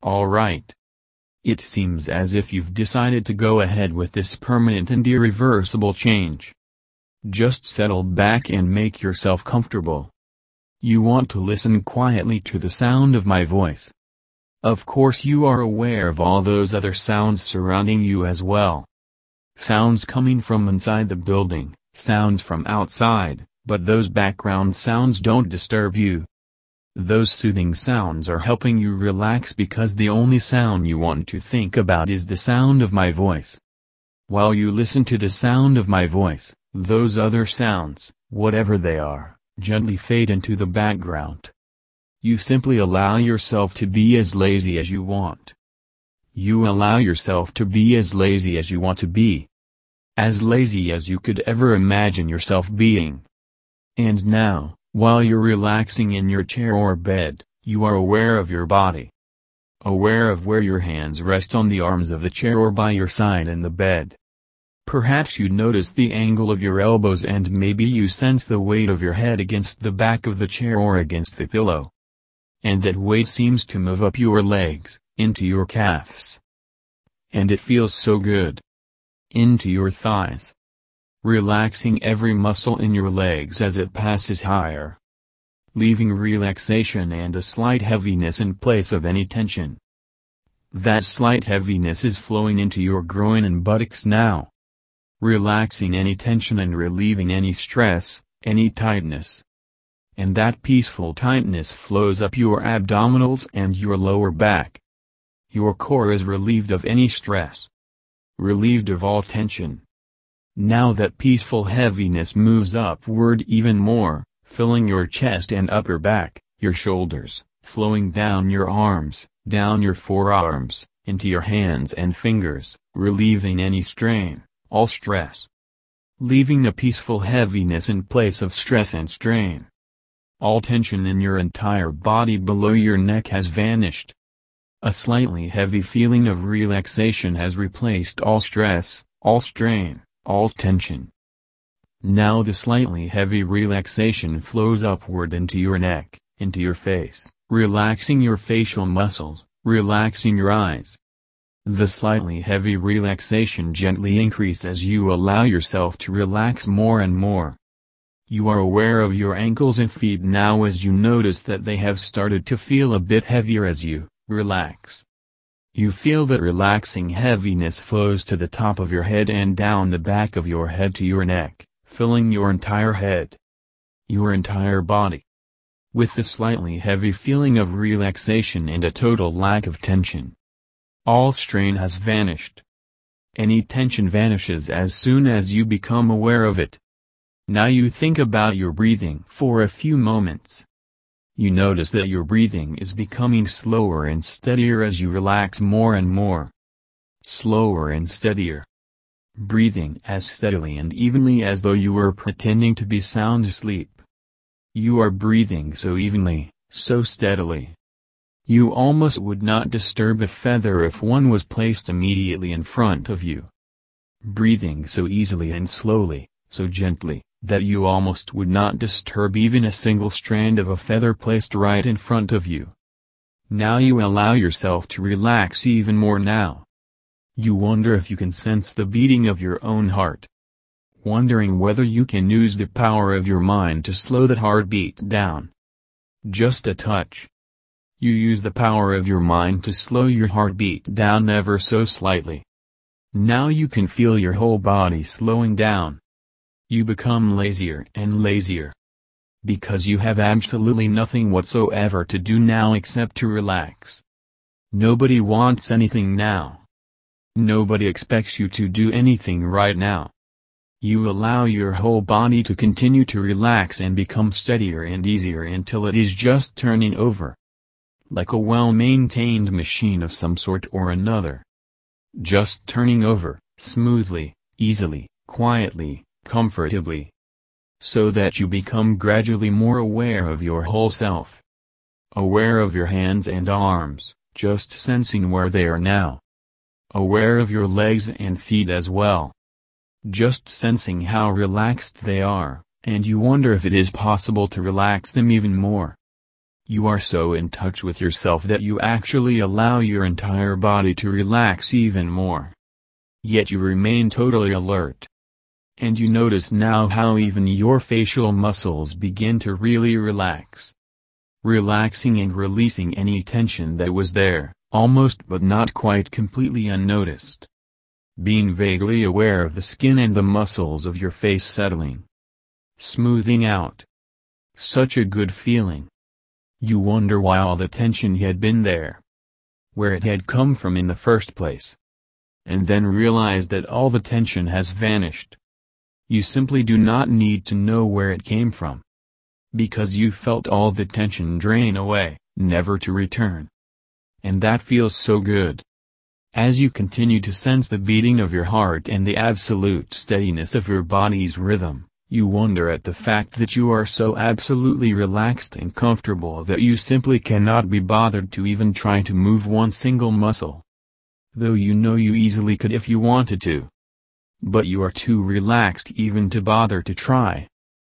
Alright. It seems as if you've decided to go ahead with this permanent and irreversible change. Just settle back and make yourself comfortable. You want to listen quietly to the sound of my voice. Of course you are aware of all those other sounds surrounding you as well. Sounds coming from inside the building, sounds from outside, but those background sounds don't disturb you. Those soothing sounds are helping you relax because the only sound you want to think about is the sound of my voice. While you listen to the sound of my voice, those other sounds, whatever they are, gently fade into the background. You simply allow yourself to be as lazy as you want. You allow yourself to be as lazy as you want to be. As lazy as you could ever imagine yourself being. And now, while you're relaxing in your chair or bed, you are aware of your body. Aware of where your hands rest on the arms of the chair or by your side in the bed. Perhaps you notice the angle of your elbows and maybe you sense the weight of your head against the back of the chair or against the pillow. And that weight seems to move up your legs, into your calves. And it feels so good. Into your thighs. Relaxing every muscle in your legs as it passes higher. Leaving relaxation and a slight heaviness in place of any tension. That slight heaviness is flowing into your groin and buttocks now. Relaxing any tension and relieving any stress, any tightness. And that peaceful tightness flows up your abdominals and your lower back. Your core is relieved of any stress. Relieved of all tension. Now that peaceful heaviness moves upward even more, filling your chest and upper back, your shoulders, flowing down your arms, down your forearms, into your hands and fingers, relieving any strain, all stress. Leaving a peaceful heaviness in place of stress and strain. All tension in your entire body below your neck has vanished. A slightly heavy feeling of relaxation has replaced all stress, all strain, all tension. Now the slightly heavy relaxation flows upward into your neck, into your face, relaxing your facial muscles, relaxing your eyes. The slightly heavy relaxation gently increases as you allow yourself to relax more and more. You are aware of your ankles and feet now as you notice that they have started to feel a bit heavier as you relax. You feel that relaxing heaviness flows to the top of your head and down the back of your head to your neck, filling your entire head. Your entire body. With the slightly heavy feeling of relaxation and a total lack of tension. All strain has vanished. Any tension vanishes as soon as you become aware of it. Now you think about your breathing for a few moments. You notice that your breathing is becoming slower and steadier as you relax more and more. Slower and steadier. Breathing as steadily and evenly as though you were pretending to be sound asleep. You are breathing so evenly, so steadily. You almost would not disturb a feather if one was placed immediately in front of you. Breathing so easily and slowly, so gently, that you almost would not disturb even a single strand of a feather placed right in front of you. Now you allow yourself to relax even more now. You wonder if you can sense the beating of your own heart. Wondering whether you can use the power of your mind to slow that heartbeat down. Just a touch. You use the power of your mind to slow your heartbeat down ever so slightly. Now you can feel your whole body slowing down. You become lazier and lazier. Because you have absolutely nothing whatsoever to do now except to relax. Nobody wants anything now. Nobody expects you to do anything right now. You allow your whole body to continue to relax and become steadier and easier until it is just turning over. Like a well-maintained machine of some sort or another. Just turning over, smoothly, easily, quietly, comfortably. So that you become gradually more aware of your whole self. Aware of your hands and arms, just sensing where they are now. Aware of your legs and feet as well. Just sensing how relaxed they are, and you wonder if it is possible to relax them even more. You are so in touch with yourself that you actually allow your entire body to relax even more. Yet you remain totally alert. And you notice now how even your facial muscles begin to really relax. Relaxing and releasing any tension that was there, almost but not quite completely unnoticed. Being vaguely aware of the skin and the muscles of your face settling. Smoothing out. Such a good feeling. You wonder why all the tension had been there. Where it had come from in the first place. And then realize that all the tension has vanished. You simply do not need to know where it came from. Because you felt all the tension drain away, never to return. And that feels so good. As you continue to sense the beating of your heart and the absolute steadiness of your body's rhythm, you wonder at the fact that you are so absolutely relaxed and comfortable that you simply cannot be bothered to even try to move one single muscle. Though you know you easily could if you wanted to. But you are too relaxed even to bother to try.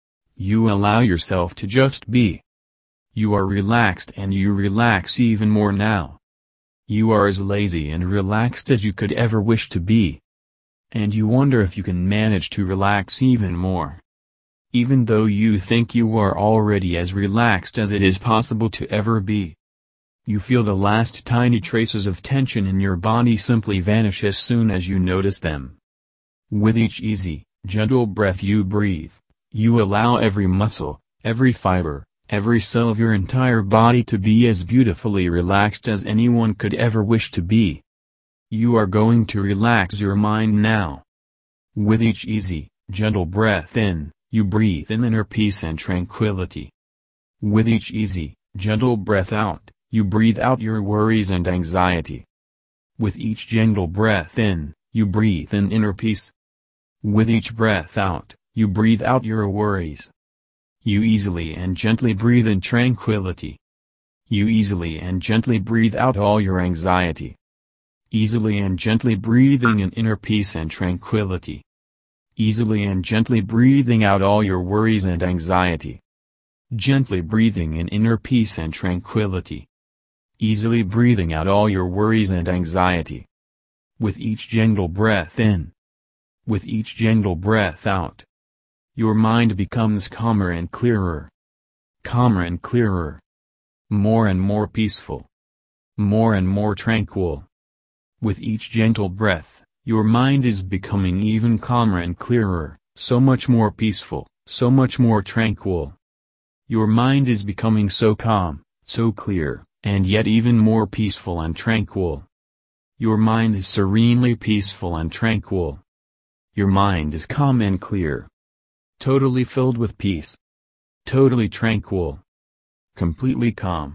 You allow yourself to just be. You are relaxed and you relax even more now. You are as lazy and relaxed as you could ever wish to be. And you wonder if you can manage to relax even more. Even though you think you are already as relaxed as it is possible to ever be. You feel the last tiny traces of tension in your body simply vanish as soon as you notice them. With each easy, gentle breath you breathe, you allow every muscle, every fiber, every cell of your entire body to be as beautifully relaxed as anyone could ever wish to be. You are going to relax your mind now. With each easy, gentle breath in, you breathe in inner peace and tranquility. With each easy, gentle breath out, you breathe out your worries and anxiety. With each gentle breath in, you breathe in inner peace. With each breath out, you breathe out your worries. You easily and gently breathe in tranquility. You easily and gently breathe out all your anxiety. Easily and gently breathing in inner peace and tranquility. Easily and gently breathing out all your worries and anxiety. Gently breathing in inner peace and tranquility. Easily breathing out all your worries and anxiety. With each gentle breath in. With each gentle breath out. Your mind becomes calmer and clearer. Calmer and clearer. More and more peaceful. More and more tranquil. With each gentle breath, your mind is becoming even calmer and clearer, so much more peaceful, so much more tranquil. Your mind is becoming so calm, so clear, and yet even more peaceful and tranquil. Your mind is serenely peaceful and tranquil. Your mind is calm and clear. Totally filled with peace. Totally tranquil. Completely calm.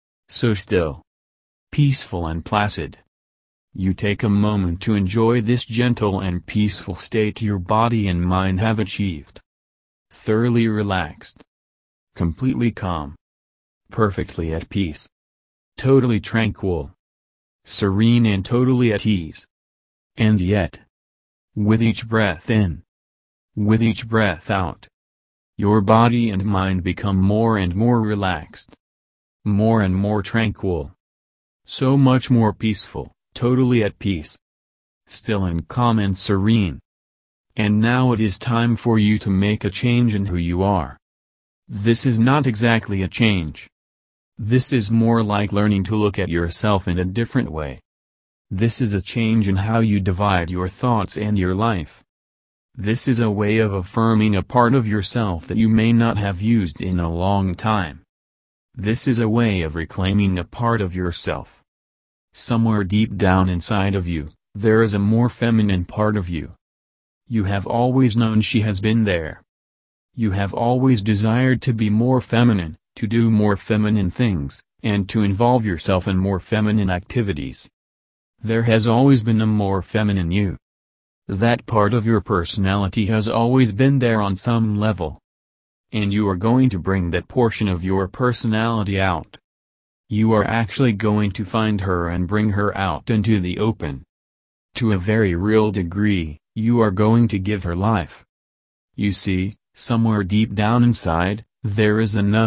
So still. Peaceful and placid. You take a moment to enjoy this gentle and peaceful state your body and mind have achieved. Thoroughly relaxed. Completely calm. Perfectly at peace. Totally tranquil. Serene and totally at ease. And yet, with each breath in, with each breath out, your body and mind become more and more relaxed. More and more tranquil. So much more peaceful. Totally at peace. Still and calm and serene. And now it is time for you to make a change in who you are. This is not exactly a change. This is more like learning to look at yourself in a different way. This is a change in how you divide your thoughts and your life. This is a way of affirming a part of yourself that you may not have used in a long time. This is a way of reclaiming a part of yourself. Somewhere deep down inside of you, there is a more feminine part of you. You have always known she has been there. You have always desired to be more feminine, to do more feminine things, and to involve yourself in more feminine activities. There has always been a more feminine you. That part of your personality has always been there on some level. And you are going to bring that portion of your personality out. You are actually going to find her and bring her out into the open. To a very real degree, you are going to give her life. You see, somewhere deep down inside, there is another,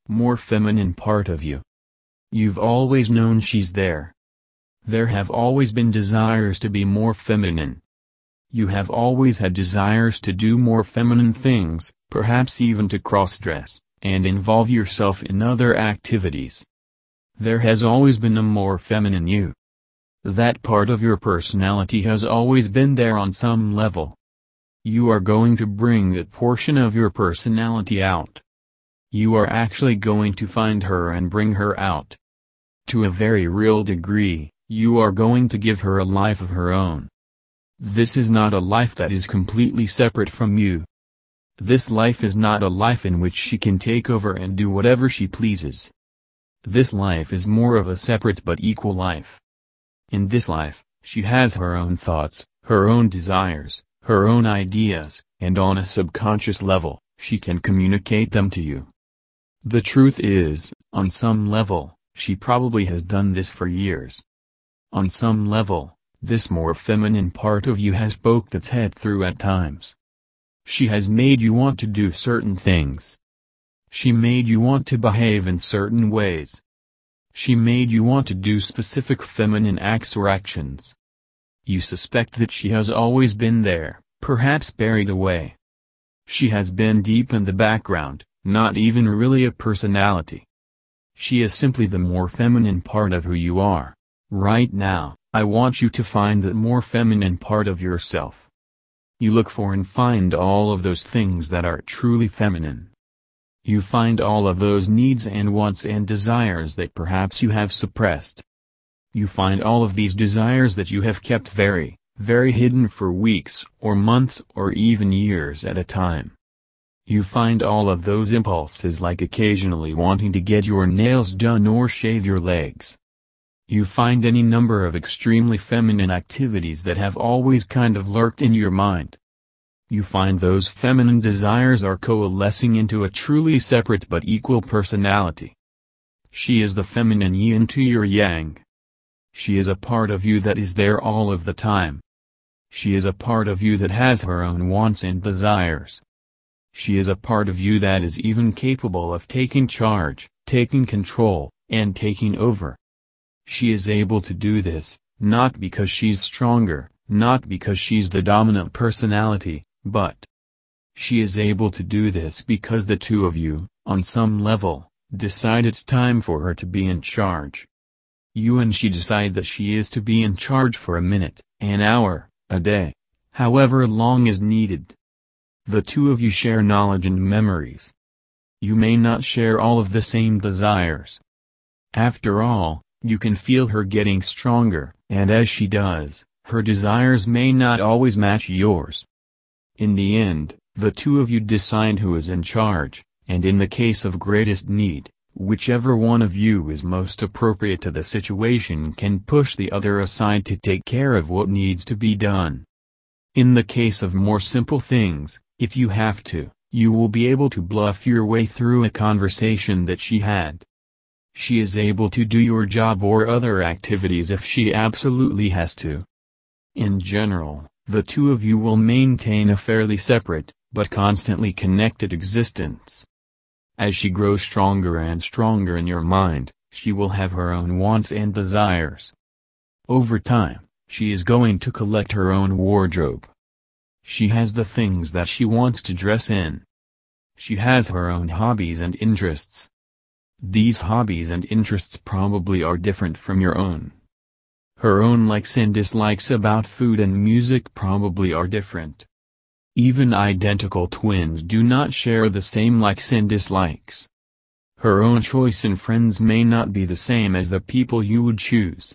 more feminine part of you. You've always known she's there. There have always been desires to be more feminine. You have always had desires to do more feminine things, perhaps even to cross-dress, and involve yourself in other activities. There has always been a more feminine you. That part of your personality has always been there on some level. You are going to bring that portion of your personality out. You are actually going to find her and bring her out. To a very real degree, you are going to give her a life of her own. This is not a life that is completely separate from you. This life is not a life in which she can take over and do whatever she pleases. This life is more of a separate but equal life. In this life, she has her own thoughts, her own desires, her own ideas, and on a subconscious level, she can communicate them to you. The truth is, on some level, she probably has done this for years. On some level, this more feminine part of you has poked its head through at times. She has made you want to do certain things. She made you want to behave in certain ways. She made you want to do specific feminine acts or actions. You suspect that she has always been there, perhaps buried away. She has been deep in the background, not even really a personality. She is simply the more feminine part of who you are. Right now, I want you to find that more feminine part of yourself. You look for and find all of those things that are truly feminine. You find all of those needs and wants and desires that perhaps you have suppressed. You find all of these desires that you have kept very, very hidden for weeks or months or even years at a time. You find all of those impulses, like occasionally wanting to get your nails done or shave your legs. You find any number of extremely feminine activities that have always kind of lurked in your mind. You find those feminine desires are coalescing into a truly separate but equal personality. She is the feminine yin to your yang. She is a part of you that is there all of the time. She is a part of you that has her own wants and desires. She is a part of you that is even capable of taking charge, taking control, and taking over. She is able to do this, not because she's stronger, not because she's the dominant personality, but she is able to do this because the two of you, on some level, decide it's time for her to be in charge. You and she decide that she is to be in charge for a minute, an hour, a day, however long is needed. The two of you share knowledge and memories. You may not share all of the same desires. After all, you can feel her getting stronger, and as she does, her desires may not always match yours. In the end, the two of you decide who is in charge, and in the case of greatest need, whichever one of you is most appropriate to the situation can push the other aside to take care of what needs to be done. In the case of more simple things, if you have to, you will be able to bluff your way through a conversation that she had. She is able to do your job or other activities if she absolutely has to. In general, the two of you will maintain a fairly separate, but constantly connected existence. As she grows stronger and stronger in your mind, she will have her own wants and desires. Over time, she is going to collect her own wardrobe. She has the things that she wants to dress in. She has her own hobbies and interests. These hobbies and interests probably are different from your own. Her own likes and dislikes about food and music probably are different. Even identical twins do not share the same likes and dislikes. Her own choice in friends may not be the same as the people you would choose.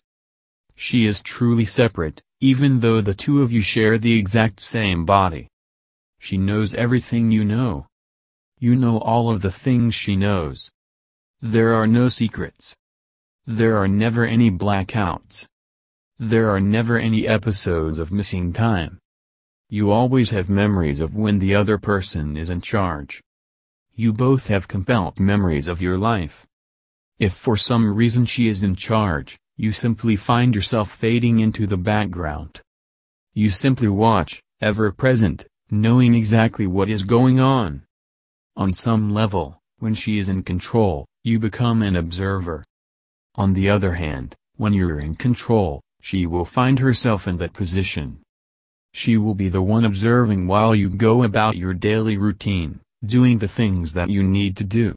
She is truly separate, even though the two of you share the exact same body. She knows everything you know. You know all of the things she knows. There are no secrets. There are never any blackouts. There are never any episodes of missing time. You always have memories of when the other person is in charge. You both have compelled memories of your life. If for some reason she is in charge, you simply find yourself fading into the background. You simply watch, ever present, knowing exactly what is going on. On some level, When she is in control, you become an observer. On the other hand, when you're in control, she will find herself in that position. She will be the one observing while you go about your daily routine, doing the things that you need to do.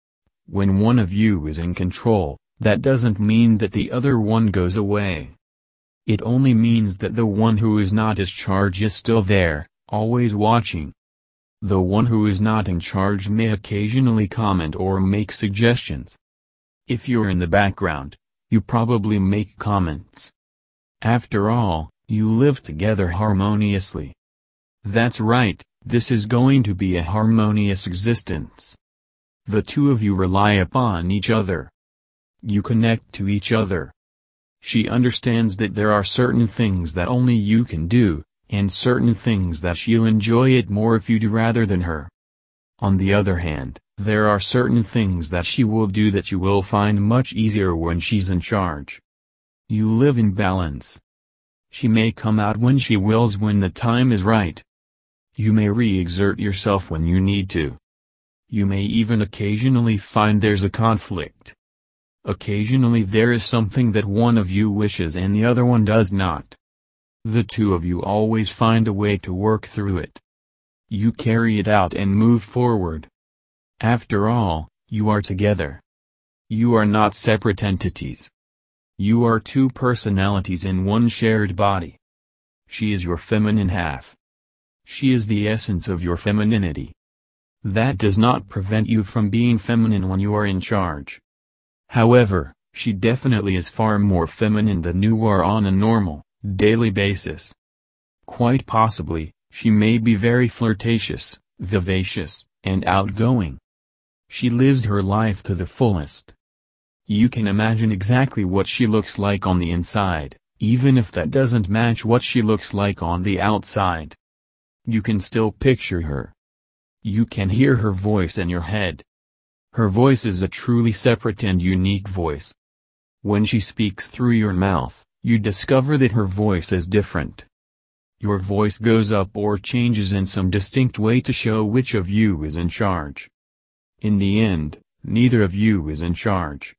When one of you is in control, that doesn't mean that the other one goes away. It only means that the one who is not in charge is still there, always watching. The one who is not in charge may occasionally comment or make suggestions. If you're in the background, you probably make comments. After all, you live together harmoniously. That's right, this is going to be a harmonious existence. The two of you rely upon each other. You connect to each other. She understands that there are certain things that only you can do, and certain things that she'll enjoy it more if you do rather than her. On the other hand, there are certain things that she will do that you will find much easier when she's in charge. You live in balance. She may come out when she wills when the time is right. You may re-exert yourself when you need to. You may even occasionally find there's a conflict. Occasionally there is something that one of you wishes and the other one does not. The two of you always find a way to work through it. You carry it out and move forward. After all, you are together. You are not separate entities. You are two personalities in one shared body. She is your feminine half. She is the essence of your femininity. That does not prevent you from being feminine when you are in charge. However, she definitely is far more feminine than you are on a normal, daily basis. Quite possibly, she may be very flirtatious, vivacious, and outgoing. She lives her life to the fullest. You can imagine exactly what she looks like on the inside, even if that doesn't match what she looks like on the outside. You can still picture her. You can hear her voice in your head. Her voice is a truly separate and unique voice. When she speaks through your mouth, you discover that her voice is different. Your voice goes up or changes in some distinct way to show which of you is in charge. In the end, neither of you is in charge.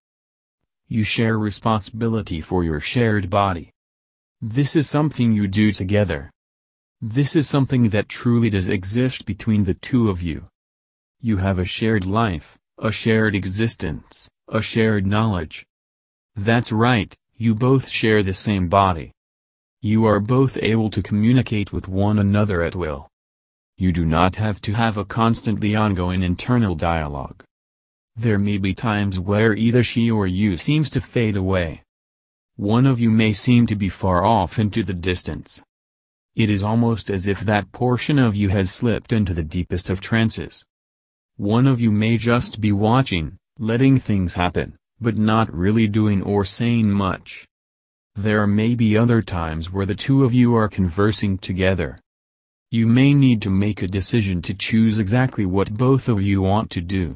You share responsibility for your shared body. This is something you do together. This is something that truly does exist between the two of you. You have a shared life, a shared existence, a shared knowledge. That's right, you both share the same body. You are both able to communicate with one another at will. You do not have to have a constantly ongoing internal dialogue. There may be times where either she or you seems to fade away. One of you may seem to be far off into the distance. It is almost as if that portion of you has slipped into the deepest of trances. One of you may just be watching, letting things happen, but not really doing or saying much. There may be other times where the two of you are conversing together. You may need to make a decision to choose exactly what both of you want to do.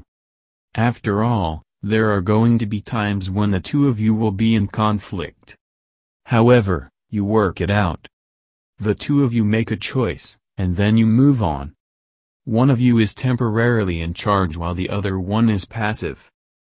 After all, there are going to be times when the two of you will be in conflict. However, you work it out. The two of you make a choice, and then you move on. One of you is temporarily in charge while the other one is passive.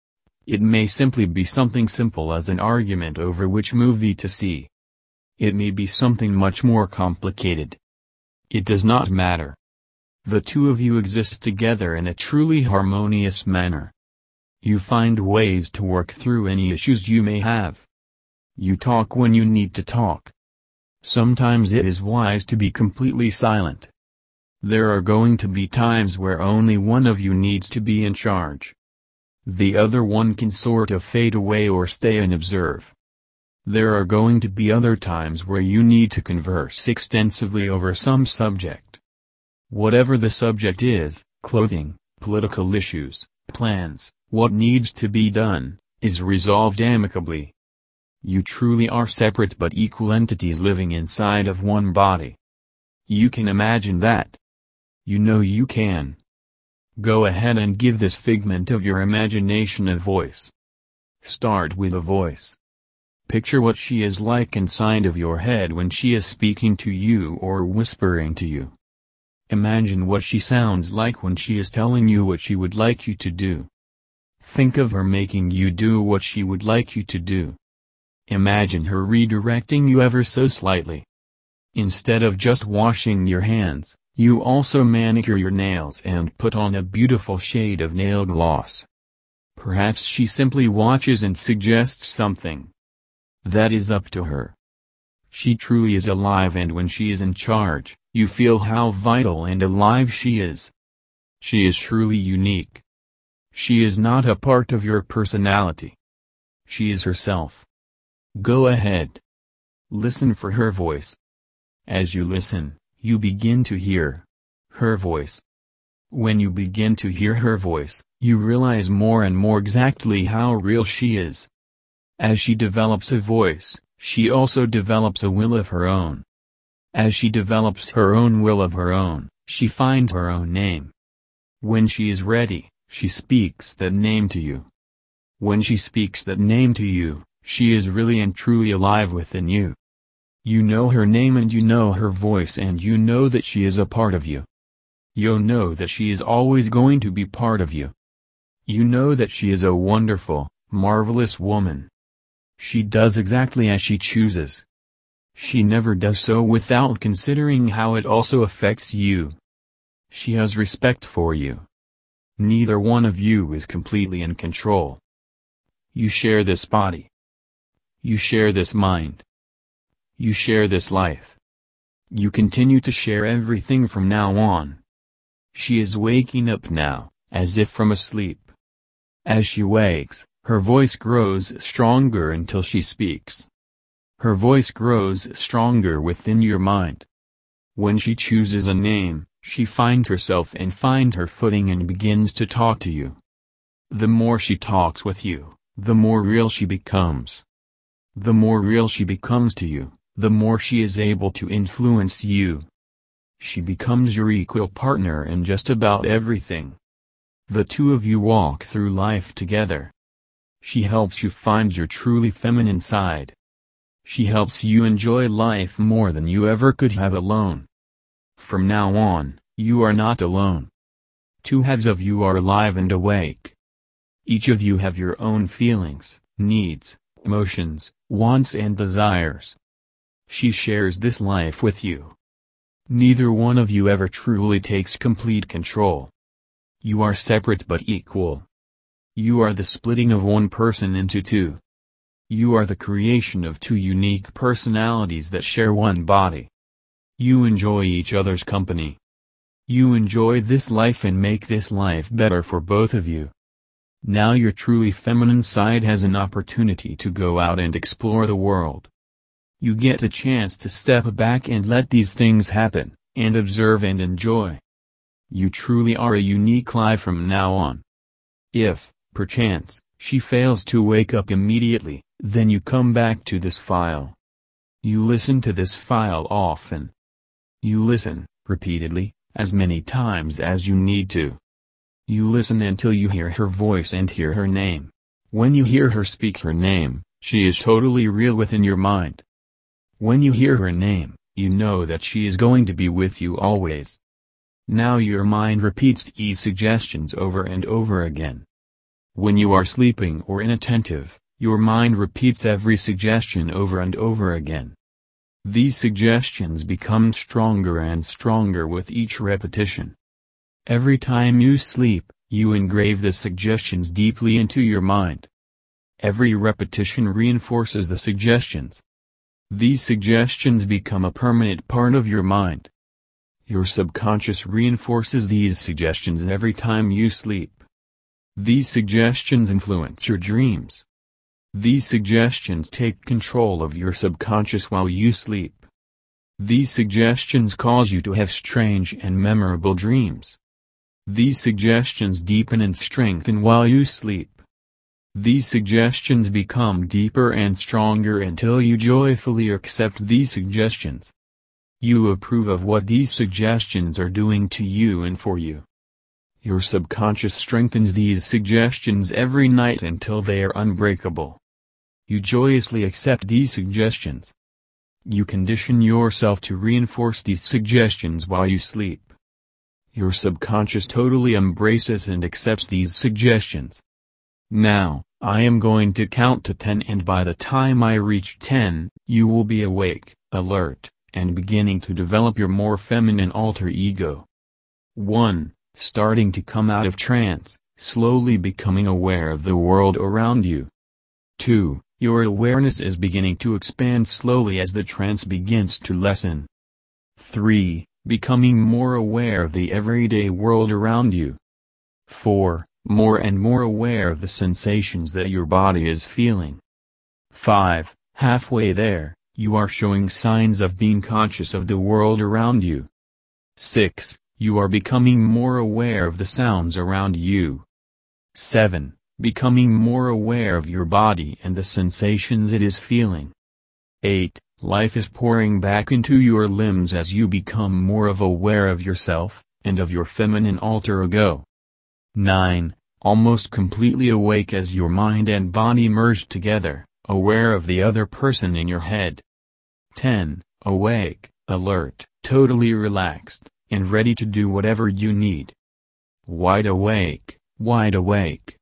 It may simply be something simple as an argument over which movie to see. It may be something much more complicated. It does not matter. The two of you exist together in a truly harmonious manner. You find ways to work through any issues you may have. You talk when you need to talk. Sometimes it is wise to be completely silent. There are going to be times where only one of you needs to be in charge. The other one can sort of fade away or stay and observe. There are going to be other times where you need to converse extensively over some subject. Whatever the subject is, clothing, political issues, plans, what needs to be done, is resolved amicably. You truly are separate but equal entities living inside of one body. You can imagine that. You know you can. Go ahead and give this figment of your imagination a voice. Start with a voice. Picture what she is like inside of your head when she is speaking to you or whispering to you. Imagine what she sounds like when she is telling you what she would like you to do. Think of her making you do what she would like you to do. Imagine her redirecting you ever so slightly. Instead of just washing your hands, you also manicure your nails and put on a beautiful shade of nail gloss. Perhaps she simply watches and suggests something. That is up to her. She truly is alive, and when she is in charge, you feel how vital and alive she is. She is truly unique. She is not a part of your personality. She is herself. Go ahead. Listen for her voice. As you listen, you begin to hear her voice. When you begin to hear her voice, you realize more and more exactly how real she is. As she develops a voice, she also develops a will of her own. As she develops her own will of her own, she finds her own name. When she is ready, she speaks that name to you. When she speaks that name to you, she is really and truly alive within you. You know her name and you know her voice, and you know that she is a part of you. You know that she is always going to be part of you. You know that she is a wonderful, marvelous woman. She does exactly as she chooses. She never does so without considering how it also affects you. She has respect for you. Neither one of you is completely in control. You share this body. You share this mind. You share this life. You continue to share everything from now on. She is waking up now, as if from a sleep. As she wakes, her voice grows stronger until she speaks. Her voice grows stronger within your mind. When she chooses a name, she finds herself and finds her footing and begins to talk to you. The more she talks with you, the more real she becomes. The more real she becomes to you, the more she is able to influence you. She becomes your equal partner in just about everything. The two of you walk through life together. She helps you find your truly feminine side. She helps you enjoy life more than you ever could have alone. From now on, you are not alone. Two halves of you are alive and awake. Each of you have your own feelings, needs, emotions, wants and desires. She shares this life with you. Neither one of you ever truly takes complete control. You are separate but equal. You are the splitting of one person into two. You are the creation of two unique personalities that share one body. You enjoy each other's company. You enjoy this life and make this life better for both of you. Now your truly feminine side has an opportunity to go out and explore the world. You get a chance to step back and let these things happen, and observe and enjoy. You truly are a unique life from now on. If, perchance, she fails to wake up immediately, then you come back to this file. You listen to this file often. You listen, repeatedly, as many times as you need to. You listen until you hear her voice and hear her name. When you hear her speak her name, she is totally real within your mind. When you hear her name, you know that she is going to be with you always. Now your mind repeats these suggestions over and over again. When you are sleeping or inattentive, your mind repeats every suggestion over and over again. These suggestions become stronger and stronger with each repetition. Every time you sleep, you engrave the suggestions deeply into your mind. Every repetition reinforces the suggestions. These suggestions become a permanent part of your mind. Your subconscious reinforces these suggestions every time you sleep. These suggestions influence your dreams. These suggestions take control of your subconscious while you sleep. These suggestions cause you to have strange and memorable dreams. These suggestions deepen and strengthen while you sleep. These suggestions become deeper and stronger until you joyfully accept these suggestions. You approve of what these suggestions are doing to you and for you. Your subconscious strengthens these suggestions every night until they are unbreakable. You joyously accept these suggestions. You condition yourself to reinforce these suggestions while you sleep. Your subconscious totally embraces and accepts these suggestions. Now, I am going to count to 10, and by the time I reach 10, you will be awake, alert, and beginning to develop your more feminine alter ego. 1. Starting to come out of trance, slowly becoming aware of the world around you. 2. Your awareness is beginning to expand slowly as the trance begins to lessen. 3. Becoming more aware of the everyday world around you. 4. More and more aware of the sensations that your body is feeling. 5. Halfway there, you are showing signs of being conscious of the world around you. 6. You are becoming more aware of the sounds around you. 7. Becoming more aware of your body and the sensations it is feeling. 8. Life is pouring back into your limbs as you become more aware of yourself, and of your feminine alter ego. 9. Almost completely awake as your mind and body merge together, aware of the other person in your head. 10. Awake, alert, totally relaxed, and ready to do whatever you need. Wide awake, wide awake.